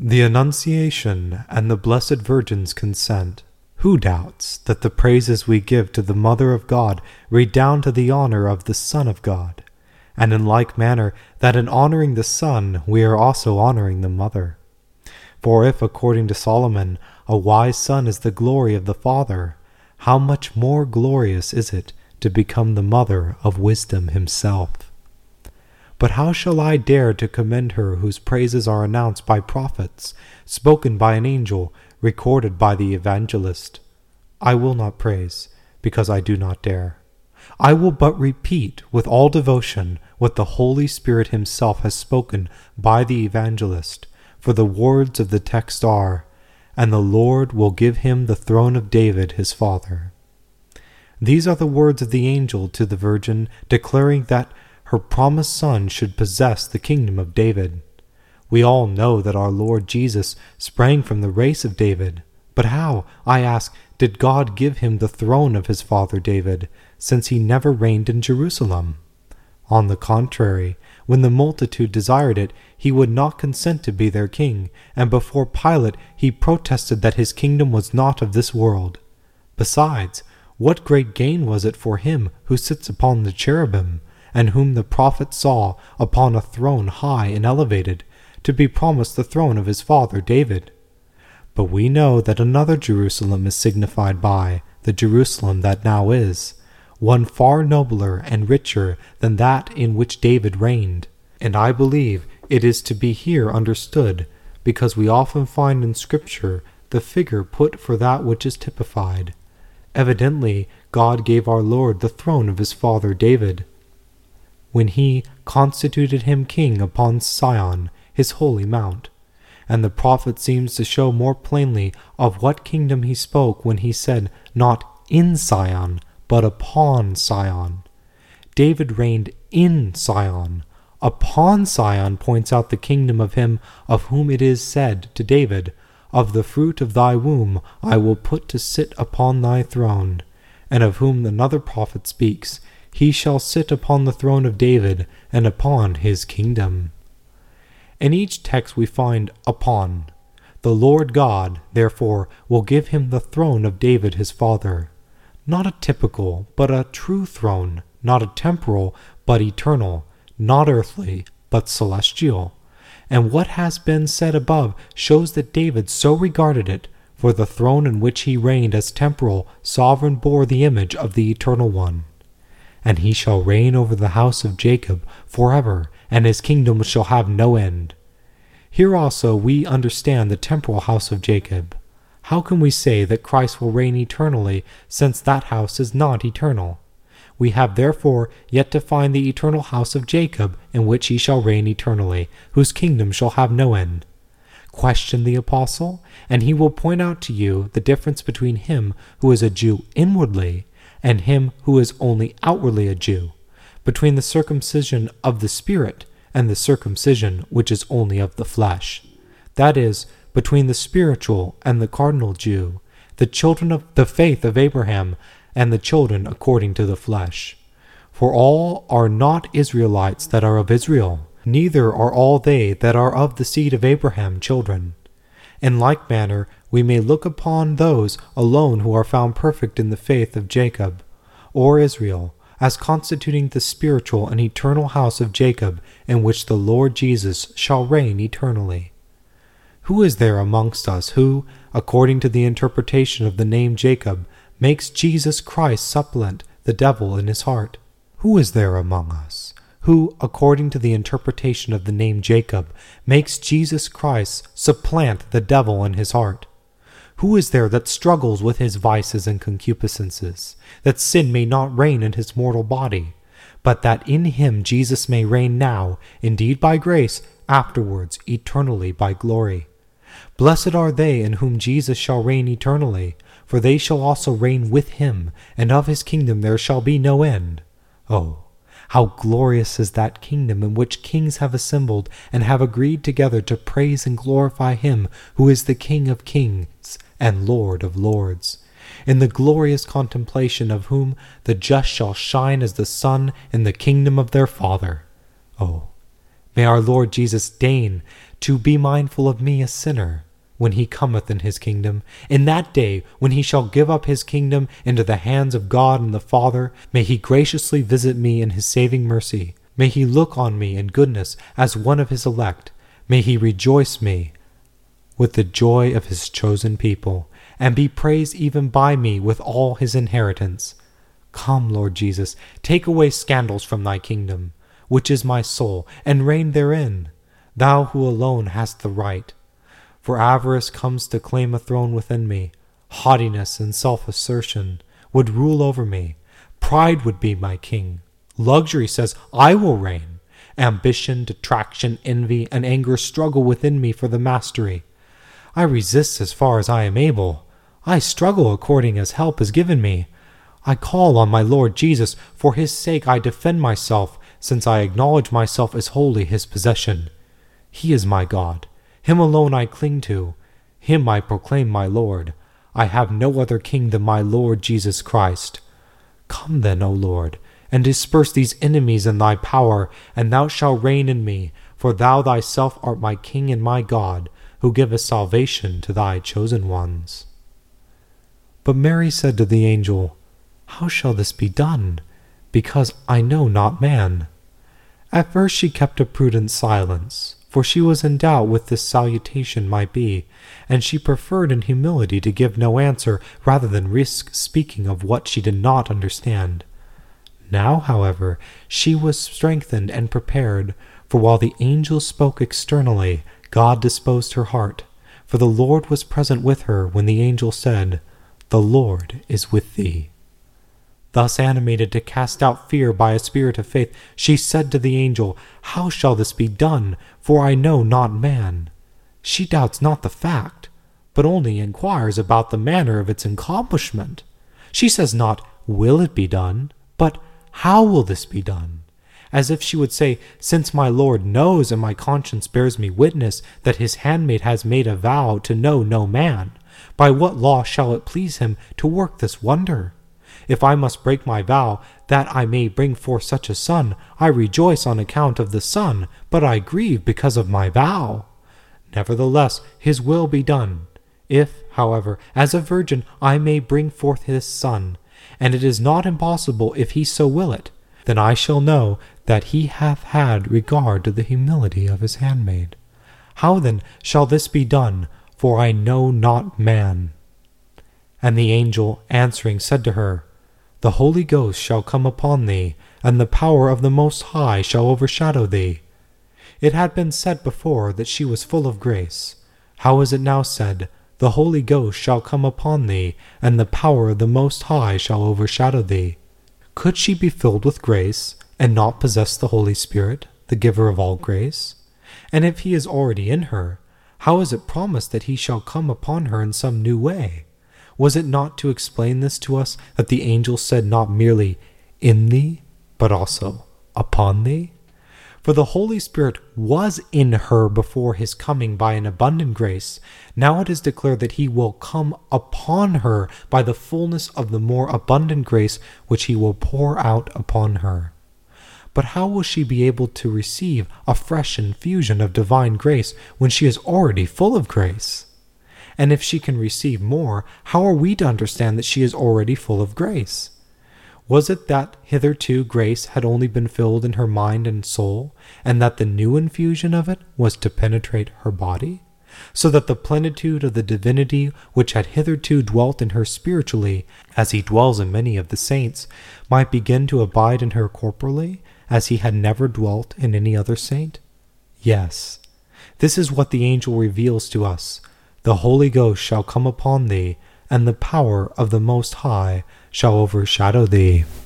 The Annunciation and the Blessed Virgin's consent. Who doubts that the praises we give to the Mother of God redound to the honor of the Son of God, and in like manner that in honoring the Son we are also honoring the Mother? For if, according to Solomon, a wise son is the glory of the Father, how much more glorious is it to become the mother of wisdom himself? But how shall I dare to commend her whose praises are announced by prophets, spoken by an angel, recorded by the evangelist? I will not praise, because I do not dare. I will but repeat with all devotion what the Holy Spirit himself has spoken by the evangelist, for the words of the text are, "And the Lord will give him the throne of David his father." These are the words of the angel to the Virgin, declaring that her promised son should possess the kingdom of David. We all know that our Lord Jesus sprang from the race of David. But how, I ask, did God give him the throne of his father David, since he never reigned in Jerusalem? On the contrary, when the multitude desired it, he would not consent to be their king, and before Pilate he protested that his kingdom was not of this world. Besides, what great gain was it for him who sits upon the cherubim, and whom the prophet saw upon a throne high and elevated, to be promised the throne of his father David? But we know that another Jerusalem is signified by the Jerusalem that now is, one far nobler and richer than that in which David reigned. And I believe it is to be here understood, because we often find in Scripture the figure put for that which is typified. Evidently, God gave our Lord the throne of his father David, when he constituted him king upon Sion, his holy mount. And the prophet seems to show more plainly of what kingdom he spoke when he said, not in Sion, but upon Sion. David reigned in Sion. Upon Sion points out the kingdom of him of whom it is said to David, "Of the fruit of thy womb I will put to sit upon thy throne," and of whom another prophet speaks, "He shall sit upon the throne of David, and upon his kingdom." In each text we find upon. The Lord God, therefore, will give him the throne of David his father. Not a typical, but a true throne, not a temporal, but eternal, not earthly, but celestial. And what has been said above shows that David so regarded it, for the throne in which he reigned as temporal sovereign bore the image of the Eternal One. And he shall reign over the house of Jacob forever, and his kingdom shall have no end. Here also we understand the temporal house of Jacob. How can we say that Christ will reign eternally, since that house is not eternal? We have therefore yet to find the eternal house of Jacob, in which he shall reign eternally, whose kingdom shall have no end. Question the apostle, and he will point out to you the difference between him who is a Jew inwardly and him who is only outwardly a Jew, between the circumcision of the Spirit and the circumcision which is only of the flesh. That is, between the spiritual and the carnal Jew, the children of the faith of Abraham and the children according to the flesh. For all are not Israelites that are of Israel, neither are all they that are of the seed of Abraham children. In like manner we may look upon those alone who are found perfect in the faith of Jacob, or Israel, as constituting the spiritual and eternal house of Jacob, in which the Lord Jesus shall reign eternally. Who is there amongst us who, according to the interpretation of the name Jacob, makes Jesus Christ supplant the devil in his heart? Who is there among us who, according to the interpretation of the name Jacob, makes Jesus Christ supplant the devil in his heart? Who is there that struggles with his vices and concupiscences, that sin may not reign in his mortal body, but that in him Jesus may reign now, indeed by grace, afterwards eternally by glory? Blessed are they in whom Jesus shall reign eternally, for they shall also reign with him, and of his kingdom there shall be no end. Oh, how glorious is that kingdom in which kings have assembled and have agreed together to praise and glorify him who is the King of kings and Lord of lords, in the glorious contemplation of whom the just shall shine as the sun in the kingdom of their Father. Oh, May our Lord Jesus deign to be mindful of me, a sinner, when he cometh in his kingdom. In that day, when he shall give up his kingdom into the hands of God and the Father, may he graciously visit me in his saving mercy. May he look on me in goodness as one of his elect. May he rejoice me with the joy of his chosen people, and be praised even by me with all his inheritance. Come, Lord Jesus, take away scandals from thy kingdom, which is my soul, and reign therein, thou who alone hast the right. For avarice comes to claim a throne within me. Haughtiness and self-assertion would rule over me. Pride would be my king. Luxury says, I will reign. Ambition, detraction, envy, and anger struggle within me for the mastery. I resist as far as I am able. I struggle according as help is given me. I call on my Lord Jesus. For his sake I defend myself, since I acknowledge myself as wholly his possession. He is my God. Him alone I cling to. Him I proclaim my Lord. I have no other king than my Lord Jesus Christ. Come then, O Lord, and disperse these enemies in thy power, and thou shalt reign in me, for thou thyself art my King and my God, who givest salvation to thy chosen ones. But Mary said to the angel, How shall this be done? Because I know not man. At first she kept a prudent silence, for she was in doubt what this salutation might be, and she preferred in humility to give no answer rather than risk speaking of what she did not understand. Now, however, she was strengthened and prepared, for while the angel spoke externally, God disposed her heart. For the Lord was present with her when the angel said, The Lord is with thee. Thus animated to cast out fear by a spirit of faith, she said to the angel, How shall this be done? For I know not man. She doubts not the fact, but only inquires about the manner of its accomplishment. She says not, Will it be done? But how will this be done? As if she would say, Since my Lord knows, and my conscience bears me witness, that his handmaid has made a vow to know no man, by what law shall it please him to work this wonder? If I must break my vow, that I may bring forth such a son, I rejoice on account of the son, but I grieve because of my vow. Nevertheless, his will be done. If, however, as a virgin I may bring forth his son, and it is not impossible if he so will it, then I shall know that he hath had regard to the humility of his handmaid. How then shall this be done? For I know not man. And the angel answering said to her, The Holy Ghost shall come upon thee, and the power of the Most High shall overshadow thee. It had been said before that she was full of grace. How is it now said, The Holy Ghost shall come upon thee, and the power of the Most High shall overshadow thee? Could she be filled with grace, and not possess the Holy Spirit, the giver of all grace? And if he is already in her, how is it promised that he shall come upon her in some new way? Was it not to explain this to us that the angel said not merely, In thee, but also, Upon thee? For the Holy Spirit was in her before his coming by an abundant grace. Now it is declared that he will come upon her by the fullness of the more abundant grace which he will pour out upon her. But how will she be able to receive a fresh infusion of divine grace when she is already full of grace? And if she can receive more, how are we to understand that she is already full of grace? Was it that hitherto grace had only been filled in her mind and soul, and that the new infusion of it was to penetrate her body, so that the plenitude of the divinity which had hitherto dwelt in her spiritually, as he dwells in many of the saints, might begin to abide in her corporally, as he had never dwelt in any other saint? Yes, this is what the angel reveals to us. The Holy Ghost shall come upon thee, and the power of the Most High shall overshadow thee.